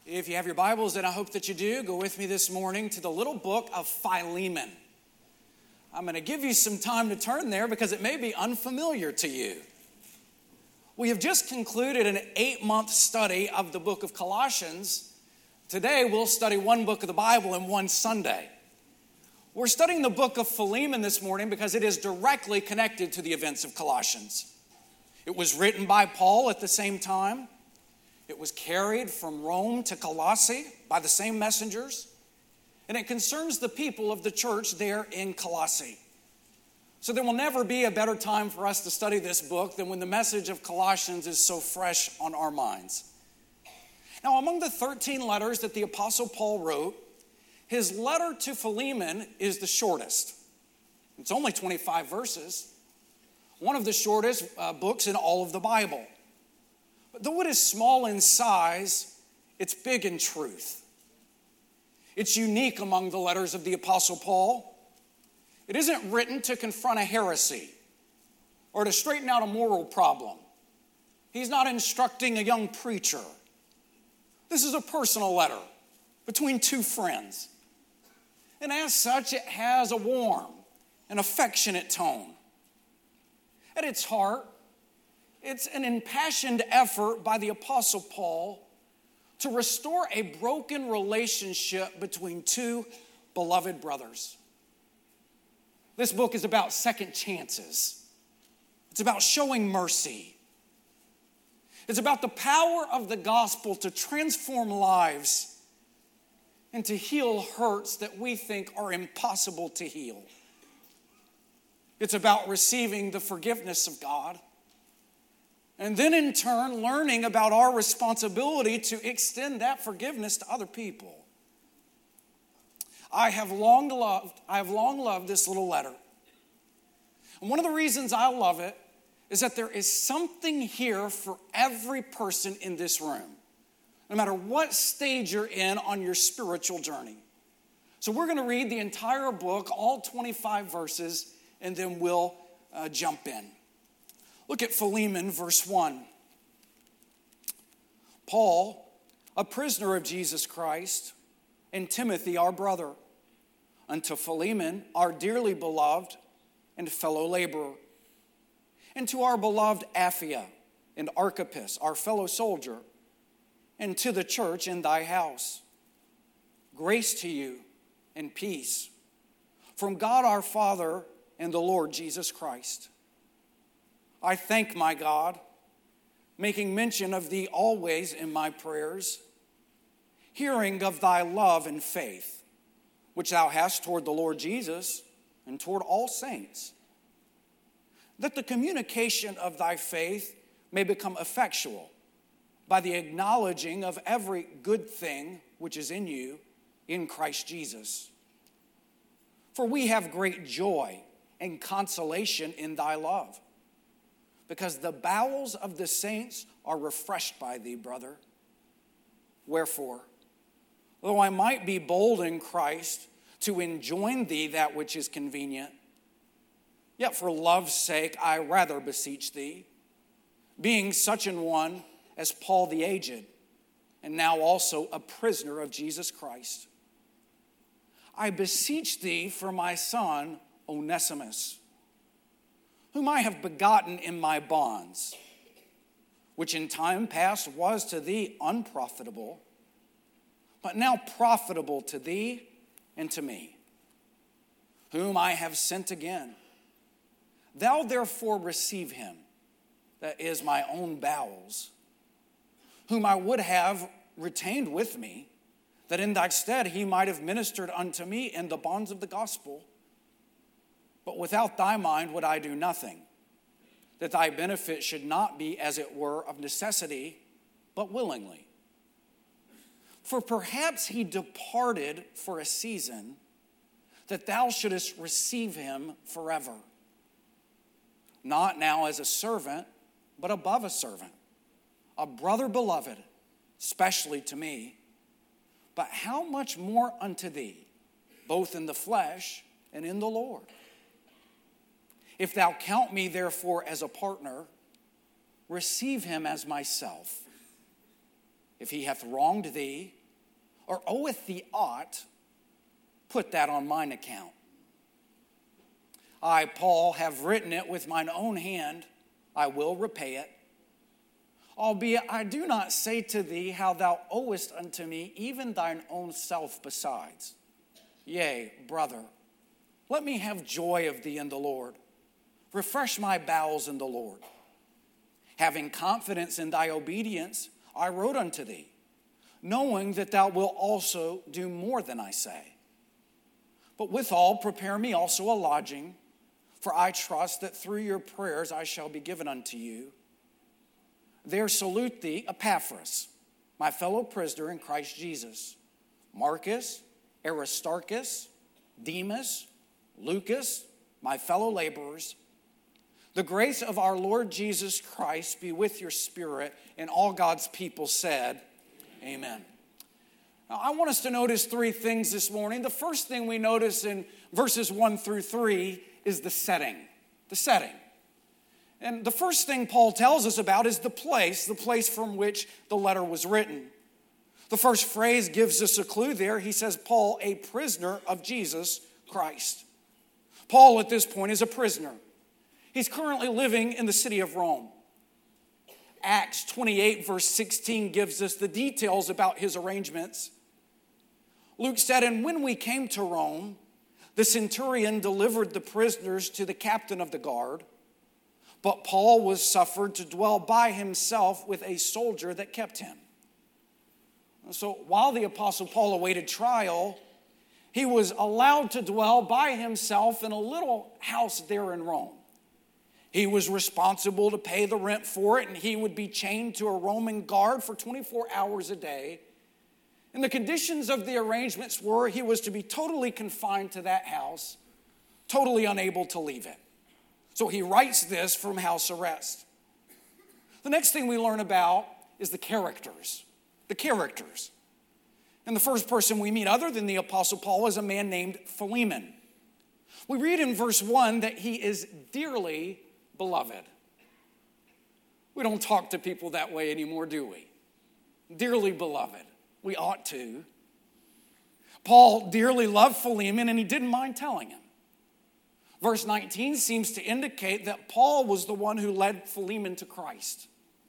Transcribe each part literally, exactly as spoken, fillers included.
If you have your Bibles, and I hope that you do, go with me this morning to the little book of Philemon. I'm going to give you some time to turn there because it may be unfamiliar to you. We have just concluded an eight-month study of the book of Colossians. Today, we'll study one book of the Bible in one Sunday. We're studying the book of Philemon this morning because it is directly connected to the events of Colossians. It was written by Paul at the same time. It was carried from Rome to Colossae by the same messengers. And it concerns the people of the church there in Colossae. So there will never be a better time for us to study this book than when the message of Colossians is so fresh on our minds. Now, among the thirteen letters that the Apostle Paul wrote, his letter to Philemon is the shortest. It's only twenty-five verses, one of the shortest uh, books in all of the Bible. But though it is small in size, it's big in truth. It's unique among the letters of the Apostle Paul. It isn't written to confront a heresy or to straighten out a moral problem. He's not instructing a young preacher. This is a personal letter between two friends. And as such, it has a warm and affectionate tone. At its heart, it's an impassioned effort by the Apostle Paul to restore a broken relationship between two beloved brothers. This book is about second chances. It's about showing mercy. It's about the power of the gospel to transform lives and to heal hurts that we think are impossible to heal. It's about receiving the forgiveness of God, and then in turn learning about our responsibility to extend that forgiveness to other people. I have long loved, I have long loved this little letter. And one of the reasons I love it is that there is something here for every person in this room, no matter what stage you're in on your spiritual journey. So we're going to read the entire book, all twenty-five verses, and then we'll uh, jump in. Look at Philemon, verse one. Paul, a prisoner of Jesus Christ, and Timothy, our brother, unto Philemon, our dearly beloved and fellow laborer, and to our beloved Apphia and Archippus, our fellow soldier, and to the church in thy house. Grace to you and peace from God our Father and the Lord Jesus Christ. I thank my God, making mention of thee always in my prayers, hearing of thy love and faith, which thou hast toward the Lord Jesus and toward all saints, that the communication of thy faith may become effectual by the acknowledging of every good thing which is in you in Christ Jesus. For we have great joy and consolation in thy love, because the bowels of the saints are refreshed by thee, brother. Wherefore, though I might be bold in Christ to enjoin thee that which is convenient, yet for love's sake I rather beseech thee, being such an one as Paul the aged, and now also a prisoner of Jesus Christ. I beseech thee for my son Onesimus, whom I have begotten in my bonds, which in time past was to thee unprofitable, but now profitable to thee and to me, whom I have sent again. Thou therefore receive him, that is my own bowels, whom I would have retained with me, that in thy stead he might have ministered unto me in the bonds of the gospel. But without thy mind would I do nothing, that thy benefit should not be, as it were, of necessity, but willingly. For perhaps he departed for a season, that thou shouldest receive him forever. Not now as a servant, but above a servant, a brother beloved, especially to me. But how much more unto thee, both in the flesh and in the Lord? If thou count me therefore as a partner, receive him as myself. If he hath wronged thee, or oweth thee aught, put that on mine account. I, Paul, have written it with mine own hand, I will repay it. Albeit I do not say to thee how thou owest unto me even thine own self besides. Yea, brother, let me have joy of thee in the Lord. Refresh my bowels in the Lord. Having confidence in thy obedience, I wrote unto thee, knowing that thou wilt also do more than I say. But withal prepare me also a lodging, for I trust that through your prayers I shall be given unto you. There salute thee Epaphras, my fellow prisoner in Christ Jesus, Marcus, Aristarchus, Demas, Lucas, my fellow laborers. The grace of our Lord Jesus Christ be with your spirit. And all God's people said, amen. Now, I want us to notice three things this morning. The first thing we notice in verses one through three is the setting. The setting. And the first thing Paul tells us about is the place, the place from which the letter was written. The first phrase gives us a clue there. He says, Paul, a prisoner of Jesus Christ. Paul, at this point, is a prisoner. He's currently living in the city of Rome. Acts twenty-eight, verse sixteen, gives us the details about his arrangements. Luke said, and when we came to Rome, the centurion delivered the prisoners to the captain of the guard, but Paul was suffered to dwell by himself with a soldier that kept him. So while the Apostle Paul awaited trial, he was allowed to dwell by himself in a little house there in Rome. He was responsible to pay the rent for it, and he would be chained to a Roman guard for twenty-four hours a day. And the conditions of the arrangements were he was to be totally confined to that house, totally unable to leave it. So he writes this from house arrest. The next thing we learn about is the characters. The characters. And the first person we meet other than the Apostle Paul is a man named Philemon. We read in verse one that he is dearly beloved. We don't talk to people that way anymore, do we? Dearly beloved. We ought to. Paul dearly loved Philemon, and he didn't mind telling him. Verse nineteen seems to indicate that Paul was the one who led Philemon to Christ.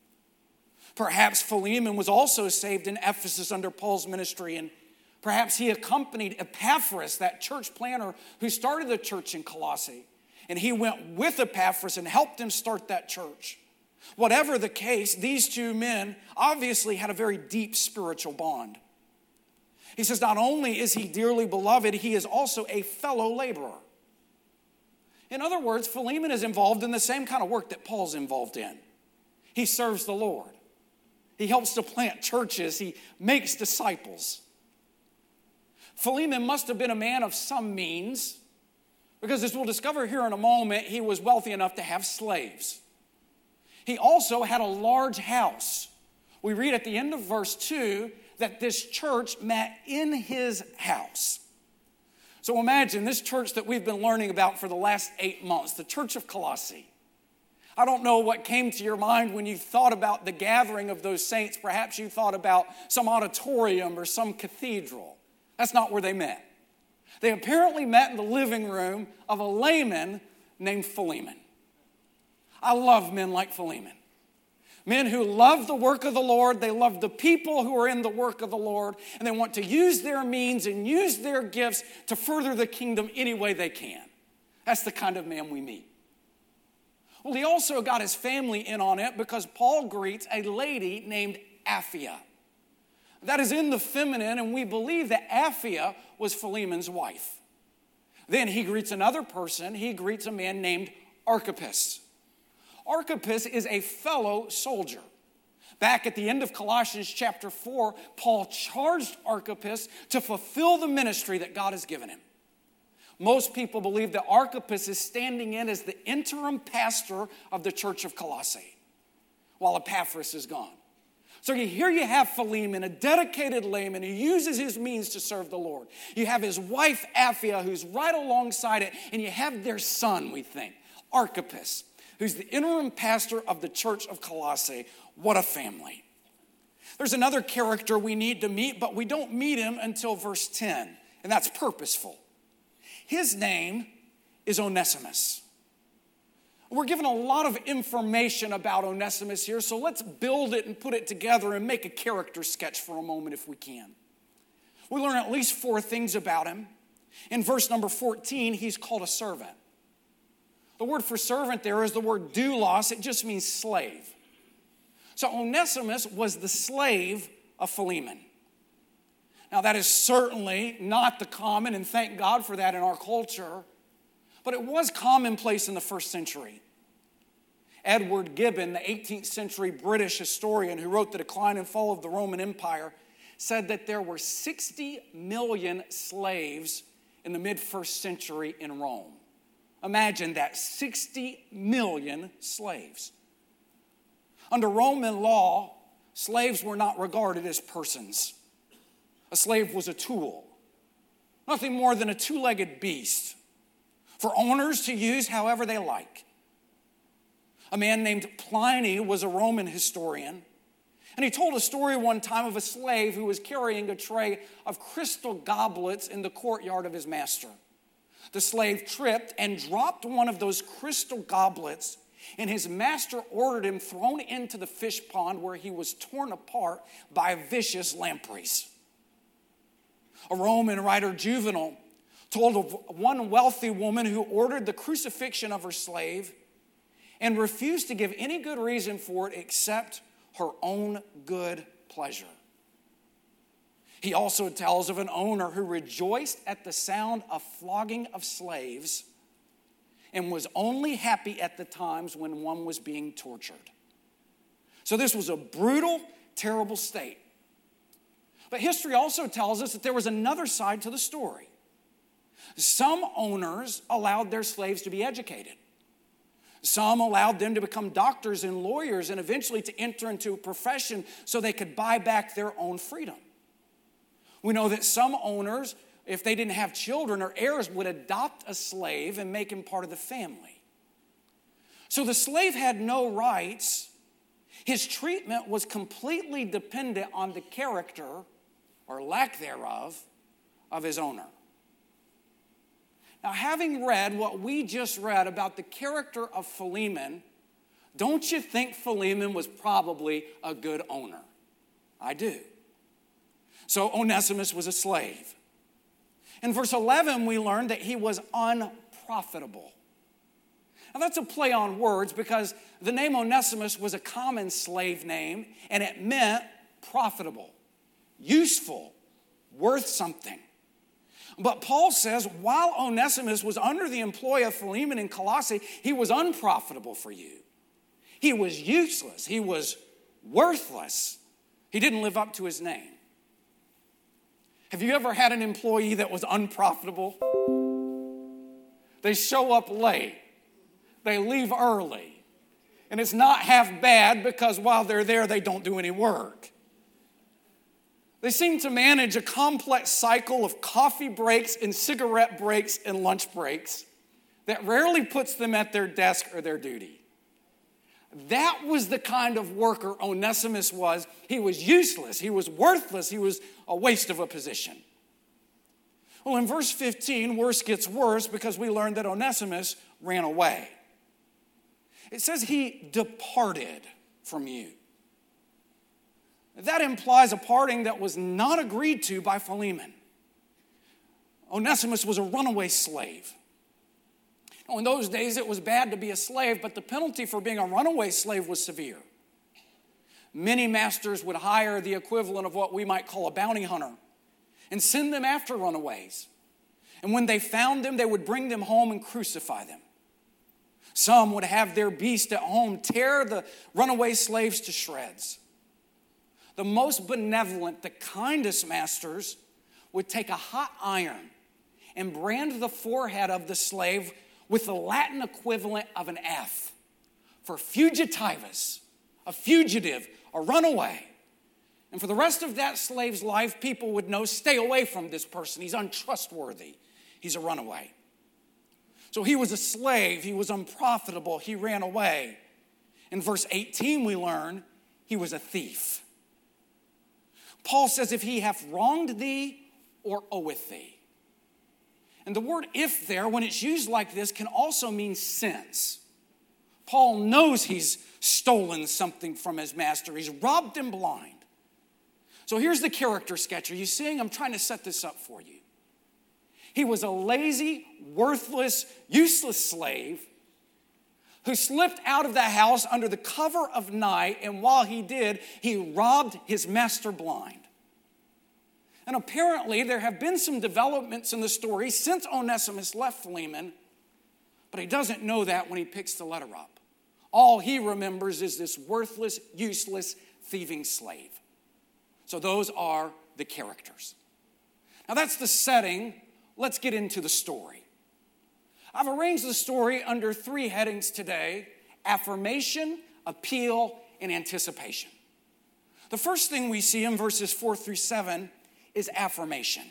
Perhaps Philemon was also saved in Ephesus under Paul's ministry, and perhaps he accompanied Epaphras, that church planter who started the church in Colossae. And he went with Epaphras and helped him start that church. Whatever the case, these two men obviously had a very deep spiritual bond. He says not only is he dearly beloved, he is also a fellow laborer. In other words, Philemon is involved in the same kind of work that Paul's involved in. He serves the Lord. He helps to plant churches. He makes disciples. Philemon must have been a man of some means, because as we'll discover here in a moment, he was wealthy enough to have slaves. He also had a large house. We read at the end of verse two that this church met in his house. So imagine this church that we've been learning about for the last eight months, the Church of Colossae. I don't know what came to your mind when you thought about the gathering of those saints. Perhaps you thought about some auditorium or some cathedral. That's not where they met. They apparently met in the living room of a layman named Philemon. I love men like Philemon. Men who love the work of the Lord, they love the people who are in the work of the Lord, and they want to use their means and use their gifts to further the kingdom any way they can. That's the kind of man we meet. Well, he also got his family in on it because Paul greets a lady named Apphia. That is in the feminine, and we believe that Apphia was Philemon's wife. Then he greets another person. He greets a man named Archippus. Archippus is a fellow soldier. Back at the end of Colossians chapter four, Paul charged Archippus to fulfill the ministry that God has given him. Most people believe that Archippus is standing in as the interim pastor of the church of Colossae while Epaphras is gone. So here you have Philemon, a dedicated layman who uses his means to serve the Lord. You have his wife, Apphia, who's right alongside it, and you have their son, we think, Archippus, who's the interim pastor of the church of Colossae. What a family. There's another character we need to meet, but we don't meet him until verse ten, and that's purposeful. His name is Onesimus. We're given a lot of information about Onesimus here, so let's build it and put it together and make a character sketch for a moment if we can. We learn at least four things about him. In verse number fourteen, he's called a servant. The word for servant there is the word doulos. It just means slave. So Onesimus was the slave of Philemon. Now that is certainly not the common, and thank God for that in our culture, but it was commonplace in the first century. Edward Gibbon, the eighteenth century British historian who wrote The Decline and Fall of the Roman Empire, said that there were sixty million slaves in the mid-first century in Rome. Imagine that, sixty million slaves. Under Roman law, slaves were not regarded as persons. A slave was a tool, nothing more than a two-legged beast for owners to use however they like. A man named Pliny was a Roman historian, and he told a story one time of a slave who was carrying a tray of crystal goblets in the courtyard of his master. The slave tripped and dropped one of those crystal goblets, and his master ordered him thrown into the fish pond where he was torn apart by vicious lampreys. A Roman writer, Juvenal, told of one wealthy woman who ordered the crucifixion of her slave and refused to give any good reason for it except her own good pleasure. He also tells of an owner who rejoiced at the sound of flogging of slaves and was only happy at the times when one was being tortured. So this was a brutal, terrible state. But history also tells us that there was another side to the story. Some owners allowed their slaves to be educated. Some allowed them to become doctors and lawyers and eventually to enter into a profession so they could buy back their own freedom. We know that some owners, if they didn't have children or heirs, would adopt a slave and make him part of the family. So the slave had no rights. His treatment was completely dependent on the character, or lack thereof, of his owner. Now, having read what we just read about the character of Philemon, don't you think Philemon was probably a good owner? I do. So Onesimus was a slave. In verse eleven, we learn that he was unprofitable. Now, that's a play on words because the name Onesimus was a common slave name, and it meant profitable, useful, worth something. But Paul says, while Onesimus was under the employ of Philemon in Colossae, he was unprofitable for you. He was useless. He was worthless. He didn't live up to his name. Have you ever had an employee that was unprofitable? They show up late. They leave early. And it's not half bad because while they're there, they don't do any work. They seem to manage a complex cycle of coffee breaks and cigarette breaks and lunch breaks that rarely puts them at their desk or their duty. That was the kind of worker Onesimus was. He was useless. He was worthless. He was a waste of a position. Well, in verse fifteen, worse gets worse because we learned that Onesimus ran away. It says he departed from you. That implies a parting that was not agreed to by Philemon. Onesimus was a runaway slave. Now, in those days, it was bad to be a slave, but the penalty for being a runaway slave was severe. Many masters would hire the equivalent of what we might call a bounty hunter and send them after runaways. And when they found them, they would bring them home and crucify them. Some would have their beast at home tear the runaway slaves to shreds. The most benevolent, the kindest masters would take a hot iron and brand the forehead of the slave with the Latin equivalent of an F for fugitivus, a fugitive, a runaway. And for the rest of that slave's life, people would know, stay away from this person. He's untrustworthy. He's a runaway. So he was a slave. He was unprofitable. He ran away. In verse eighteen, we learn he was a thief. Paul says, if he hath wronged thee or oweth thee. And the word if there, when it's used like this, can also mean since. Paul knows he's stolen something from his master. He's robbed him blind. So here's the character sketch. Are you seeing? I'm trying to set this up for you. He was a lazy, worthless, useless slave who slipped out of the house under the cover of night, and while he did, he robbed his master blind. And apparently there have been some developments in the story since Onesimus left Philemon, but he doesn't know that when he picks the letter up. All he remembers is this worthless, useless, thieving slave. So those are the characters. Now that's the setting. Let's get into the story. I've arranged the story under three headings today: affirmation, appeal, and anticipation. The first thing we see in verses four through seven is affirmation.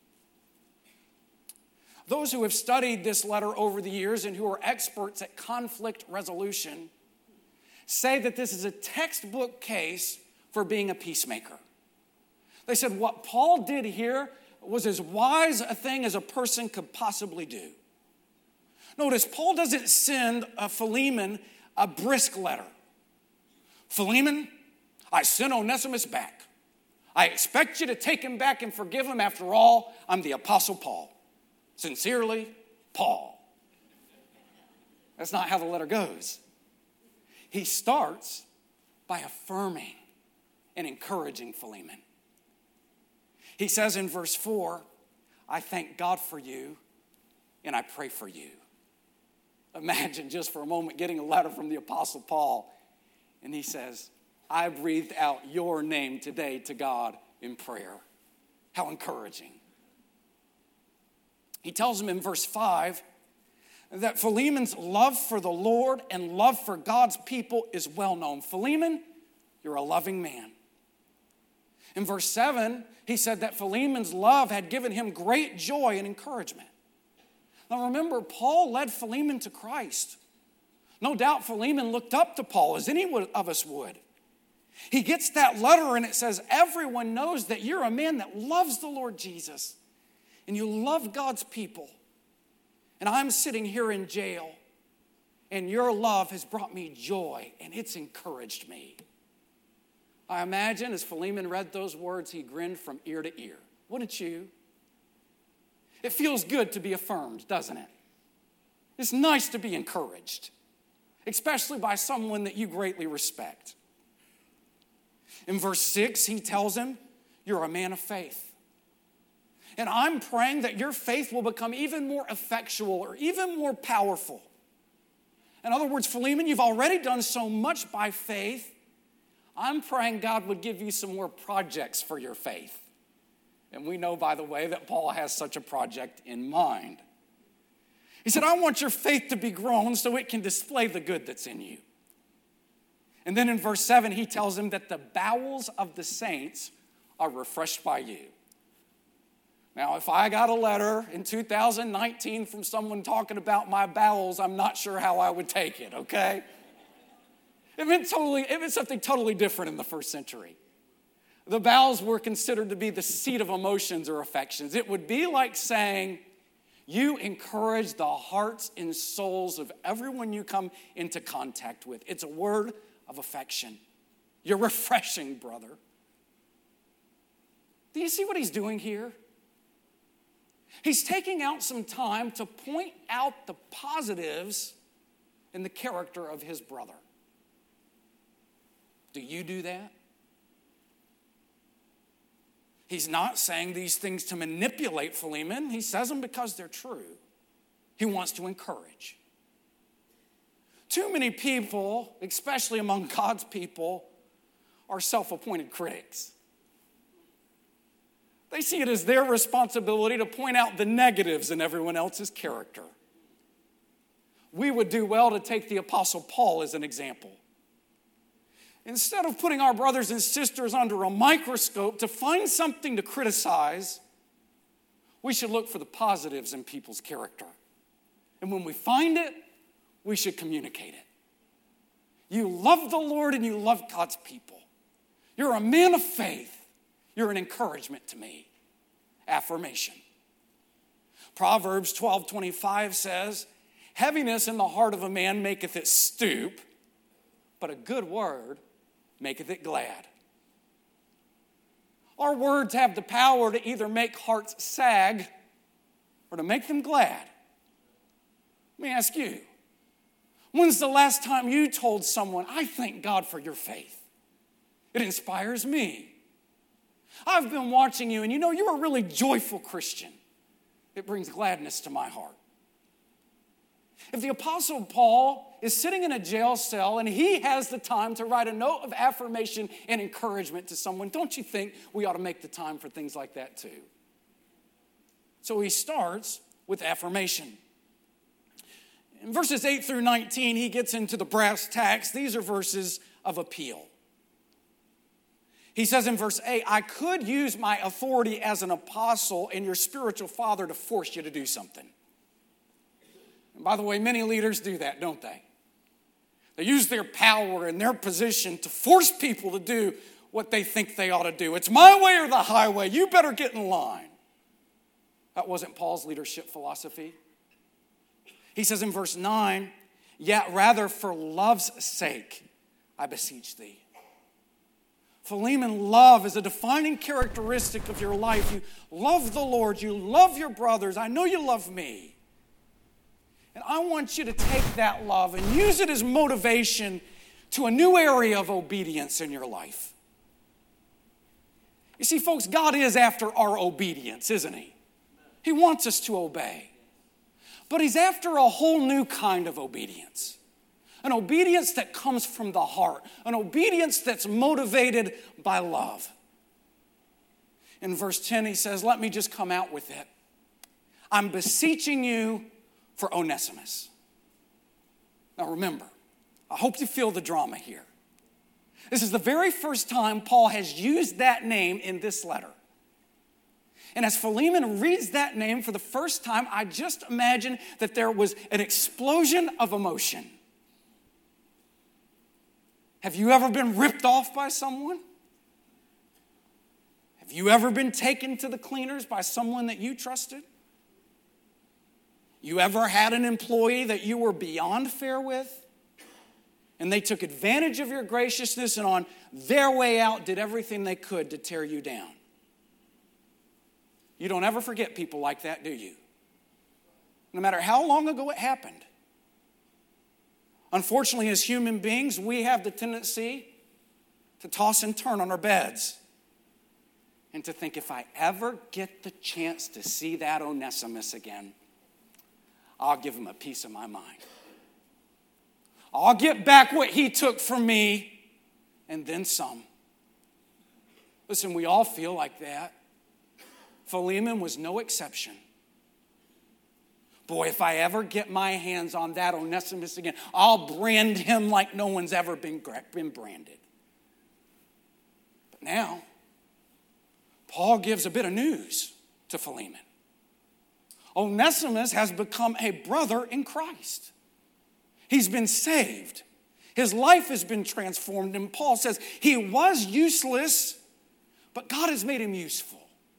Those who have studied this letter over the years and who are experts at conflict resolution say that this is a textbook case for being a peacemaker. They said what Paul did here was as wise a thing as a person could possibly do. Notice, Paul doesn't send a Philemon a brisk letter. Philemon, I sent Onesimus back. I expect you to take him back and forgive him. After all, I'm the Apostle Paul. Sincerely, Paul. That's not how the letter goes. He starts by affirming and encouraging Philemon. He says in verse four, I thank God for you and I pray for you. Imagine just for a moment getting a letter from the Apostle Paul, and he says, I breathed out your name today to God in prayer. How encouraging. He tells him in verse five that Philemon's love for the Lord and love for God's people is well known. Philemon, you're a loving man. In verse seven, he said that Philemon's love had given him great joy and encouragement. Now remember, Paul led Philemon to Christ. No doubt Philemon looked up to Paul, as any of us would. He gets that letter and it says, everyone knows that you're a man that loves the Lord Jesus and you love God's people. And I'm sitting here in jail and your love has brought me joy and it's encouraged me. I imagine as Philemon read those words, he grinned from ear to ear. Wouldn't you? It feels good to be affirmed, doesn't it? It's nice to be encouraged, especially by someone that you greatly respect. In verse six, he tells him, you're a man of faith. And I'm praying that your faith will become even more effectual or even more powerful. In other words, Philemon, you've already done so much by faith. I'm praying God would give you some more projects for your faith. And we know, by the way, that Paul has such a project in mind. He said, I want your faith to be grown so it can display the good that's in you. And then in verse seven, he tells him that the bowels of the saints are refreshed by you. Now, if I got a letter in two thousand nineteen from someone talking about my bowels, I'm not sure how I would take it, okay? It meant, totally, it meant something totally different in the first century. The bowels were considered to be the seat of emotions or affections. It would be like saying, you encourage the hearts and souls of everyone you come into contact with. It's a word of affection. You're refreshing, brother. Do you see what he's doing here? He's taking out some time to point out the positives in the character of his brother. Do you do that? He's not saying these things to manipulate Philemon. He says them because they're true. He wants to encourage. Too many people, especially among God's people, are self-appointed critics. They see it as their responsibility to point out the negatives in everyone else's character. We would do well to take the Apostle Paul as an example. Instead of putting our brothers and sisters under a microscope to find something to criticize, we should look for the positives in people's character. And when we find it, we should communicate it. You love the Lord and you love God's people. You're a man of faith. You're an encouragement to me. Affirmation. Proverbs twelve twenty-five says, heaviness in the heart of a man maketh it stoop, but a good word maketh it glad. Our words have the power to either make hearts sag or to make them glad. Let me ask you, when's the last time you told someone, I thank God for your faith? It inspires me. I've been watching you, and you know, you're a really joyful Christian. It brings gladness to my heart. If the Apostle Paul is sitting in a jail cell and he has the time to write a note of affirmation and encouragement to someone, don't you think we ought to make the time for things like that too? So he starts with affirmation. In verses eight through nineteen, he gets into the brass tacks. These are verses of appeal. He says in verse eight, I could use my authority as an apostle and your spiritual father to force you to do something. And by the way, many leaders do that, don't they? They use their power and their position to force people to do what they think they ought to do. It's my way or the highway. You better get in line. That wasn't Paul's leadership philosophy. He says in verse nine, yet rather for love's sake, I beseech thee. Philemon, love is a defining characteristic of your life. You love the Lord. You love your brothers. I know you love me. And I want you to take that love and use it as motivation to a new area of obedience in your life. You see, folks, God is after our obedience, isn't he? He wants us to obey. But he's after a whole new kind of obedience. An obedience that comes from the heart. An obedience that's motivated by love. In verse ten, he says, let me just come out with it. I'm beseeching you for Onesimus. Now remember, I hope you feel the drama here. This is the very first time Paul has used that name in this letter. And as Philemon reads that name for the first time, I just imagine that there was an explosion of emotion. Have you ever been ripped off by someone? Have you ever been taken to the cleaners by someone that you trusted? You ever had an employee that you were beyond fair with? And they took advantage of your graciousness and on their way out did everything they could to tear you down. You don't ever forget people like that, do you? No matter how long ago it happened. Unfortunately, as human beings, we have the tendency to toss and turn on our beds and to think, if I ever get the chance to see that Onesimus again, I'll give him a piece of my mind. I'll get back what he took from me and then some. Listen, we all feel like that. Philemon was no exception. Boy, if I ever get my hands on that Onesimus again, I'll brand him like no one's ever been, been branded. But now, Paul gives a bit of news to Philemon. Onesimus has become a brother in Christ. He's been saved. His life has been transformed. And Paul says he was useless, but God has made him useful.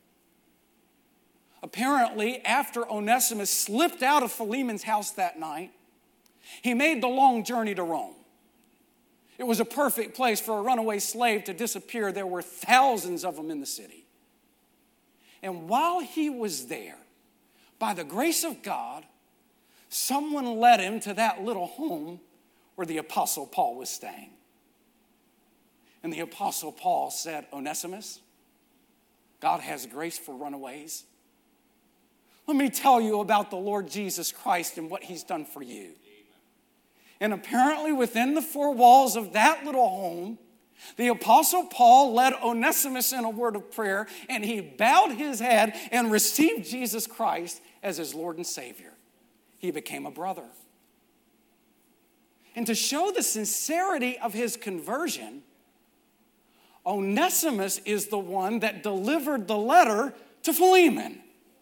Apparently, after Onesimus slipped out of Philemon's house that night, he made the long journey to Rome. It was a perfect place for a runaway slave to disappear. There were thousands of them in the city. And while he was there, by the grace of God, someone led him to that little home where the Apostle Paul was staying. And the Apostle Paul said, Onesimus, God has grace for runaways. Let me tell you about the Lord Jesus Christ and what he's done for you. And apparently within the four walls of that little home, the Apostle Paul led Onesimus in a word of prayer, and he bowed his head and received Jesus Christ as his Lord and Savior. He became a brother. And to show the sincerity of his conversion, Onesimus is the one that delivered the letter to Philemon.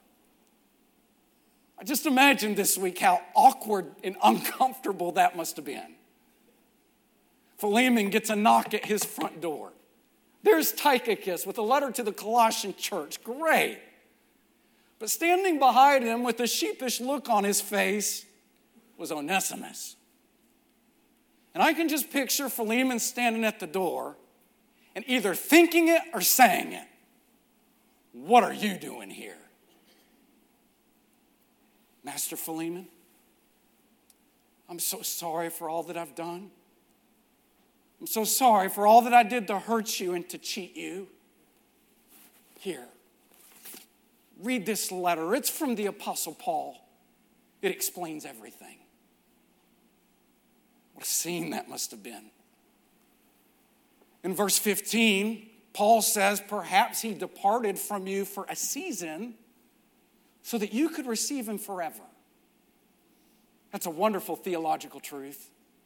I just imagine this week how awkward and uncomfortable that must have been. Philemon gets a knock at his front door. There's Tychicus with a letter to the Colossian church. Great. But standing behind him with a sheepish look on his face was Onesimus. And I can just picture Philemon standing at the door and either thinking it or saying it. What are you doing here? Master Philemon, I'm so sorry for all that I've done. I'm so sorry for all that I did to hurt you and to cheat you. Here, read this letter. It's from the Apostle Paul. It explains everything. What a scene that must have been. In verse fifteen, Paul says, perhaps he departed from you for a season so that you could receive him forever. That's a wonderful theological truth.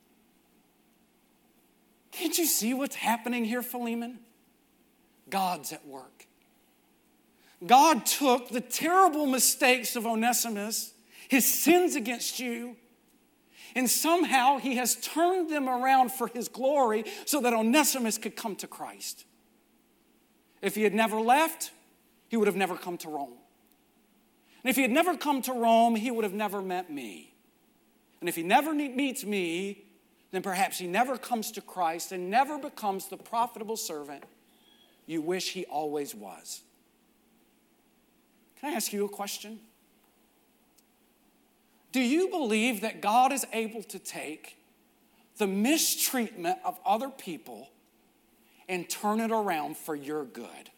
Can't you see what's happening here, Philemon? God's at work. God took the terrible mistakes of Onesimus, his sins against you, and somehow he has turned them around for his glory so that Onesimus could come to Christ. If he had never left, he would have never come to Rome. And if he had never come to Rome, he would have never met me. And if he never meets me, then perhaps he never comes to Christ and never becomes the profitable servant you wish he always was. Can I ask you a question? Do you believe that God is able to take the mistreatment of other people and turn it around for your good?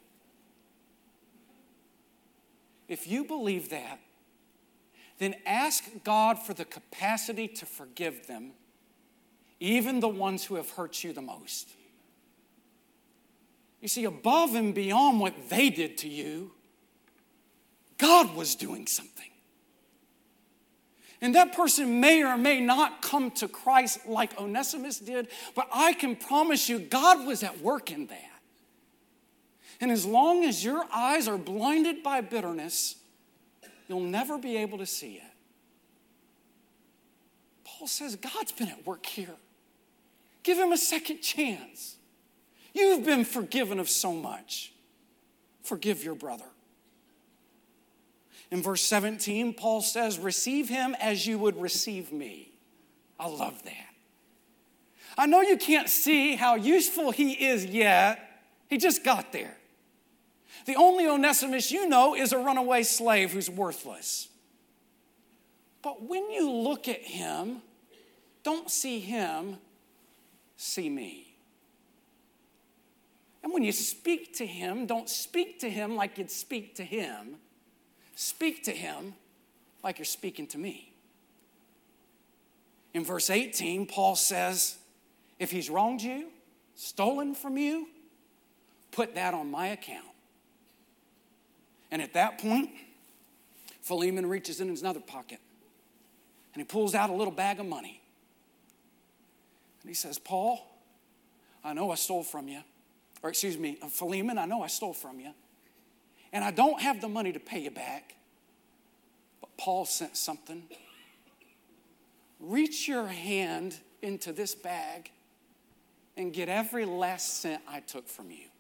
If you believe that, then ask God for the capacity to forgive them, even the ones who have hurt you the most. You see, above and beyond what they did to you, God was doing something. And that person may or may not come to Christ like Onesimus did, but I can promise you God was at work in that. And as long as your eyes are blinded by bitterness, you'll never be able to see it. Paul says God's been at work here. Give him a second chance. You've been forgiven of so much. Forgive your brother. In verse seventeen, Paul says, receive him as you would receive me. I love that. I know you can't see how useful he is yet. He just got there. The only Onesimus you know is a runaway slave who's worthless. But when you look at him, don't see him, see me. And when you speak to him, don't speak to him like you'd speak to him. Speak to him like you're speaking to me. In verse eighteen, Paul says, if he's wronged you, stolen from you, put that on my account. And at that point, Philemon reaches in his other pocket and he pulls out a little bag of money. And he says, Paul, I know I stole from you. Or excuse me, Philemon, I know I stole from you. And I don't have the money to pay you back. But Paul sent something. Reach your hand into this bag and get every last cent I took from you.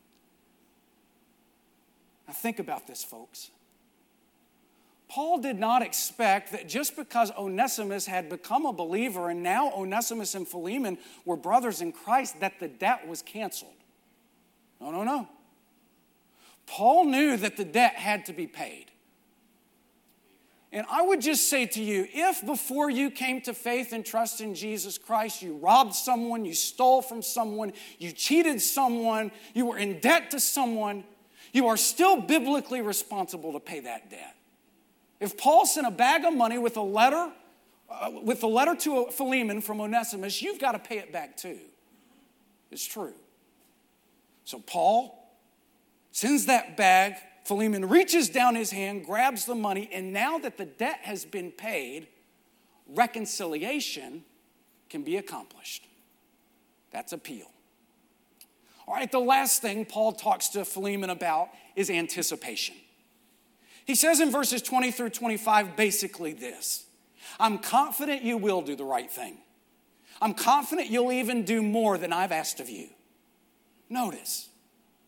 Now think about this, folks. Paul did not expect that just because Onesimus had become a believer and now Onesimus and Philemon were brothers in Christ, that the debt was canceled. No, no, no. Paul knew that the debt had to be paid. And I would just say to you, if before you came to faith and trust in Jesus Christ, you robbed someone, you stole from someone, you cheated someone, you were in debt to someone, you are still biblically responsible to pay that debt. If Paul sent a bag of money with a letter, uh, with a letter to Philemon from Onesimus, you've got to pay it back too. It's true. So Paul sends that bag. Philemon reaches down his hand, grabs the money, and now that the debt has been paid, reconciliation can be accomplished. That's appeal. All right, the last thing Paul talks to Philemon about is anticipation. He says in verses twenty through twenty-five basically this: I'm confident you will do the right thing. I'm confident you'll even do more than I've asked of you. Notice,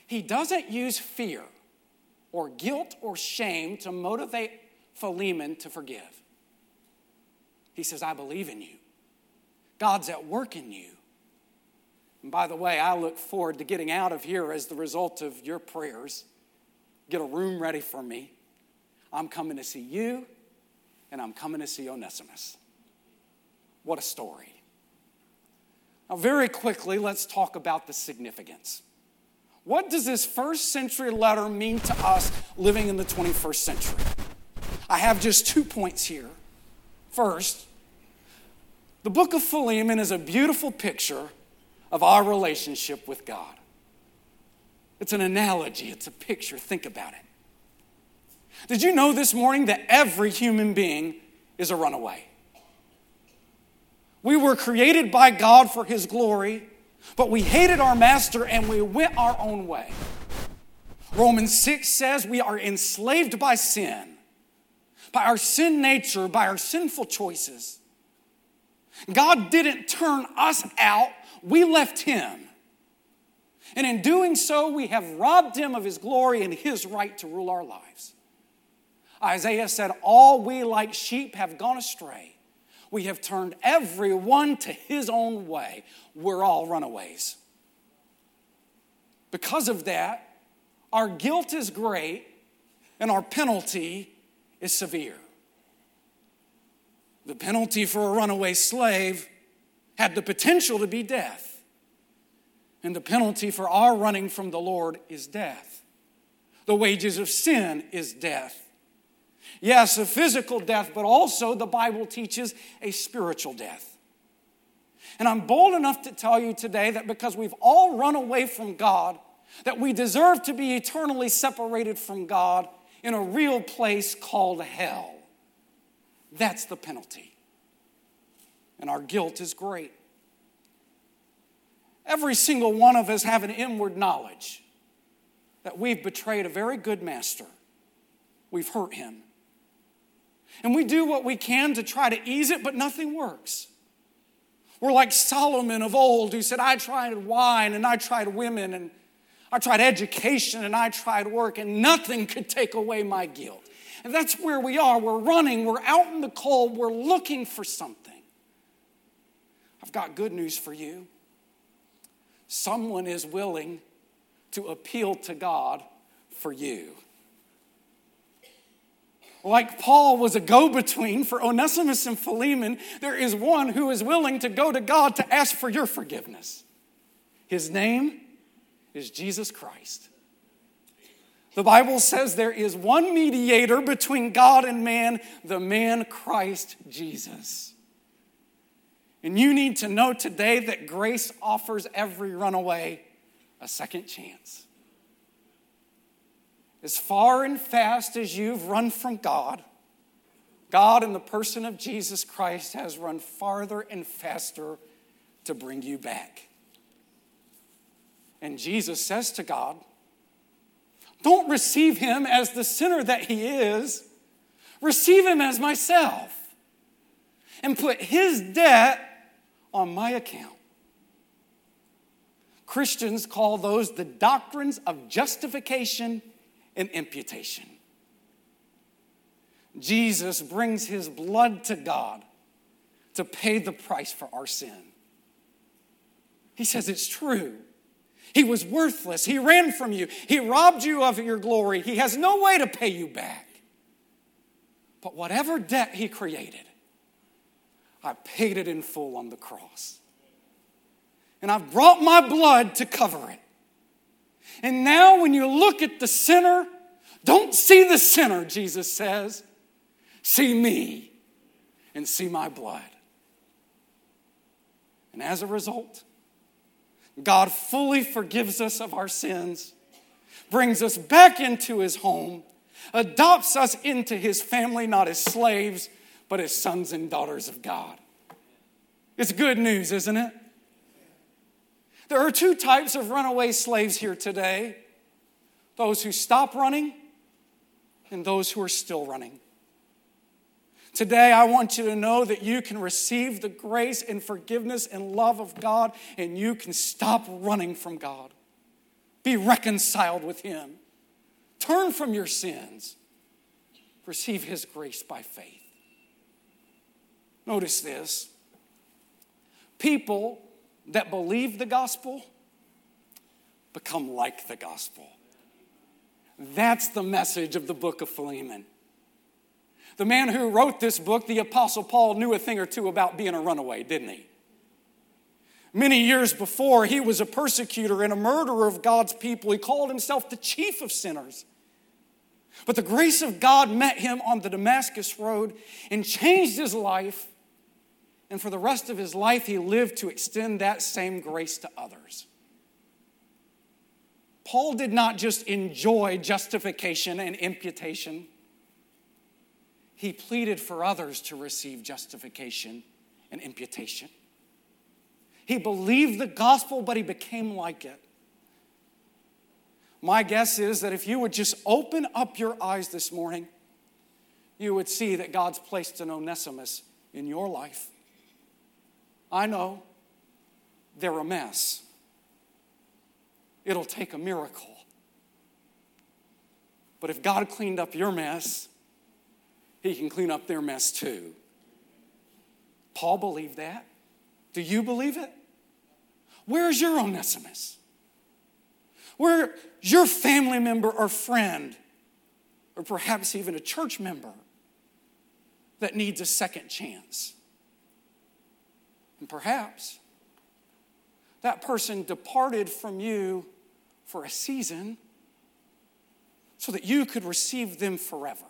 he doesn't use fear or guilt or shame to motivate Philemon to forgive. He says, I believe in you. God's at work in you. And by the way, I look forward to getting out of here as the result of your prayers. Get a room ready for me. I'm coming to see you, and I'm coming to see Onesimus. What a story. Now, very quickly, let's talk about the significance. What does this first century letter mean to us living in the twenty-first century? I have just two points here. First, the book of Philemon is a beautiful picture of our relationship with God. It's an analogy, it's a picture. Think about it. Did you know this morning that every human being is a runaway? We were created by God for his glory, but we hated our master and we went our own way. Romans six says we are enslaved by sin, by our sin nature, by our sinful choices. God didn't turn us out, we left him. And in doing so, we have robbed him of his glory and his right to rule our lives. Isaiah said, all we like sheep have gone astray. We have turned everyone to his own way. We're all runaways. Because of that, our guilt is great and our penalty is severe. The penalty for a runaway slave had the potential to be death. And the penalty for our running from the Lord is death. The wages of sin is death. Yes, a physical death, but also the Bible teaches a spiritual death. And I'm bold enough to tell you today that because we've all run away from God, that we deserve to be eternally separated from God in a real place called hell. That's the penalty. And our guilt is great. Every single one of us have an inward knowledge that we've betrayed a very good master. We've hurt him. And we do what we can to try to ease it, but nothing works. We're like Solomon of old who said, I tried wine and I tried women and I tried education and I tried work and nothing could take away my guilt. And that's where we are. We're running. We're out in the cold. We're looking for something. I've got good news for you. Someone is willing to appeal to God for you. Like Paul was a go-between for Onesimus and Philemon, there is one who is willing to go to God to ask for your forgiveness. His name is Jesus Christ. The Bible says there is one mediator between God and man, the man Christ Jesus. And you need to know today that grace offers every runaway a second chance. As far and fast as you've run from God, God in the person of Jesus Christ has run farther and faster to bring you back. And Jesus says to God, don't receive him as the sinner that he is. Receive him as myself. And put his debt on my account. Christians call those the doctrines of justification and imputation. Jesus brings his blood to God to pay the price for our sin. He says it's true. He was worthless. He ran from you. He robbed you of your glory. He has no way to pay you back. But whatever debt he created, I paid it in full on the cross. And I've brought my blood to cover it. And now when you look at the sinner, don't see the sinner, Jesus says. See me and see my blood. And as a result, God fully forgives us of our sins, brings us back into his home, adopts us into his family, not as slaves, but as sons and daughters of God. It's good news, isn't it? There are two types of runaway slaves here today. Those who stop running and those who are still running. Today, I want you to know that you can receive the grace and forgiveness and love of God, and you can stop running from God. Be reconciled with him. Turn from your sins. Receive his grace by faith. Notice this. People that believe the gospel become like the gospel. That's the message of the book of Philemon. The man who wrote this book, the Apostle Paul, knew a thing or two about being a runaway, didn't he? Many years before, he was a persecutor and a murderer of God's people. He called himself the chief of sinners. But the grace of God met him on the Damascus road and changed his life. And for the rest of his life, he lived to extend that same grace to others. Paul did not just enjoy justification and imputation. He pleaded for others to receive justification and imputation. He believed the gospel, but he became like it. My guess is that if you would just open up your eyes this morning, you would see that God's placed an Onesimus in your life. I know they're a mess. It'll take a miracle. But if God cleaned up your mess, he can clean up their mess too. Paul believed that. Do you believe it? Where's your Onesimus? Where's your family member or friend, or perhaps even a church member that needs a second chance? And perhaps that person departed from you for a season so that you could receive them forever.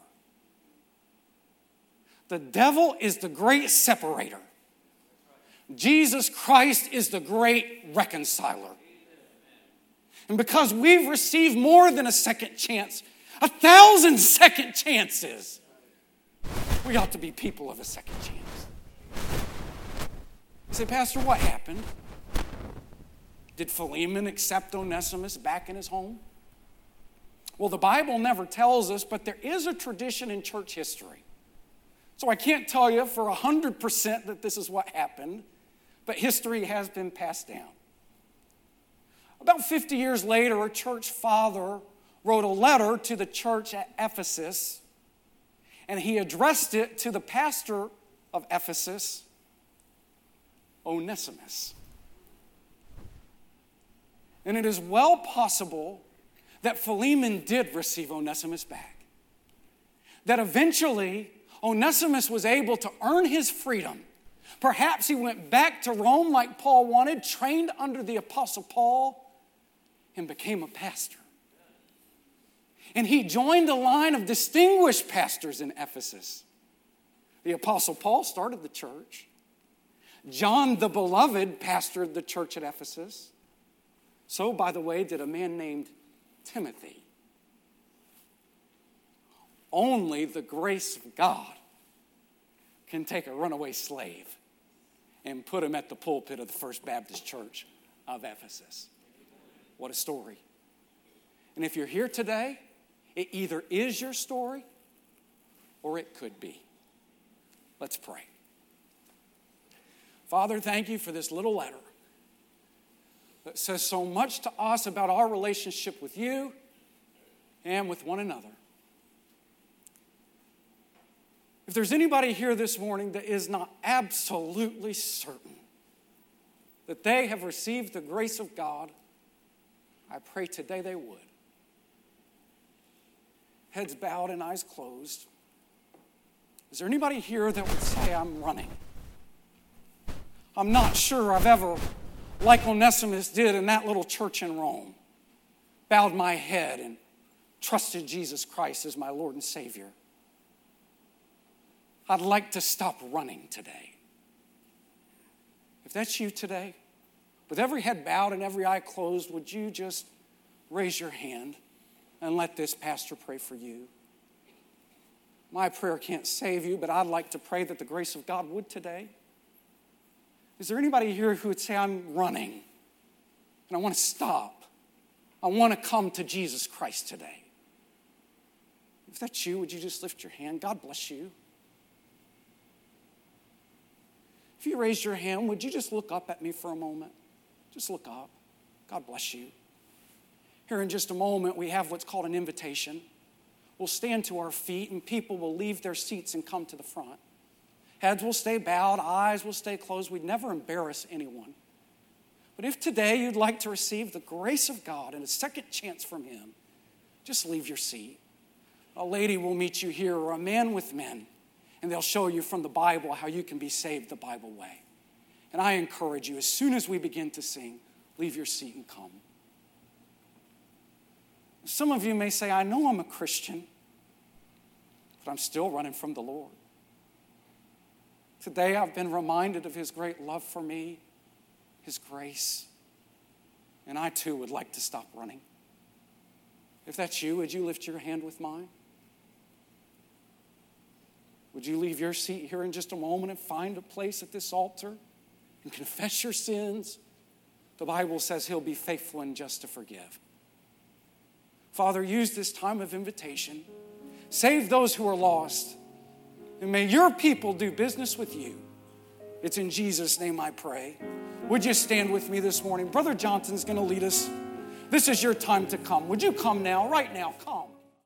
The devil is the great separator. Jesus Christ is the great reconciler. And because we've received more than a second chance, a thousand second chances, we ought to be people of a second chance. You say, Pastor, what happened? Did Philemon accept Onesimus back in his home? Well, the Bible never tells us, but there is a tradition in church history. So I can't tell you for one hundred percent that this is what happened, but history has been passed down. About fifty years later, a church father wrote a letter to the church at Ephesus, and he addressed it to the pastor of Ephesus, Onesimus. And it is well possible that Philemon did receive Onesimus back. That eventually, Onesimus was able to earn his freedom. Perhaps he went back to Rome like Paul wanted, trained under the Apostle Paul, and became a pastor. And he joined a line of distinguished pastors in Ephesus. The Apostle Paul started the church. John the Beloved pastored the church at Ephesus. So, by the way, did a man named Timothy. Only the grace of God can take a runaway slave and put him at the pulpit of the First Baptist Church of Ephesus. What a story. And if you're here today, it either is your story or it could be. Let's pray. Father, thank you for this little letter that says so much to us about our relationship with you and with one another. If there's anybody here this morning that is not absolutely certain that they have received the grace of God, I pray today they would. Heads bowed and eyes closed. Is there anybody here that would say, I'm running? I'm not sure I've ever, like Onesimus did in that little church in Rome, bowed my head and trusted Jesus Christ as my Lord and Savior. I'd like to stop running today. If that's you today, with every head bowed and every eye closed, would you just raise your hand and let this pastor pray for you? My prayer can't save you, but I'd like to pray that the grace of God would today. Is there anybody here who would say, I'm running and I want to stop? I want to come to Jesus Christ today. If that's you, would you just lift your hand? God bless you. If you raised your hand, would you just look up at me for a moment? Just look up. God bless you. Here in just a moment, we have what's called an invitation. We'll stand to our feet, and people will leave their seats and come to the front. Heads will stay bowed, eyes will stay closed. We'd never embarrass anyone. But if today you'd like to receive the grace of God and a second chance from Him, just leave your seat. A lady will meet you here, or a man with men, and they'll show you from the Bible how you can be saved the Bible way. And I encourage you, as soon as we begin to sing, leave your seat and come. Some of you may say, I know I'm a Christian, but I'm still running from the Lord. Today I've been reminded of His great love for me, His grace, and I too would like to stop running. If that's you, would you lift your hand with mine? Would you leave your seat here in just a moment and find a place at this altar and confess your sins? The Bible says He'll be faithful and just to forgive. Father, use this time of invitation. Save those who are lost. And may your people do business with you. It's in Jesus' name I pray. Would you stand with me this morning? Brother Johnson's going to lead us. This is your time to come. Would you come now, right now? Come.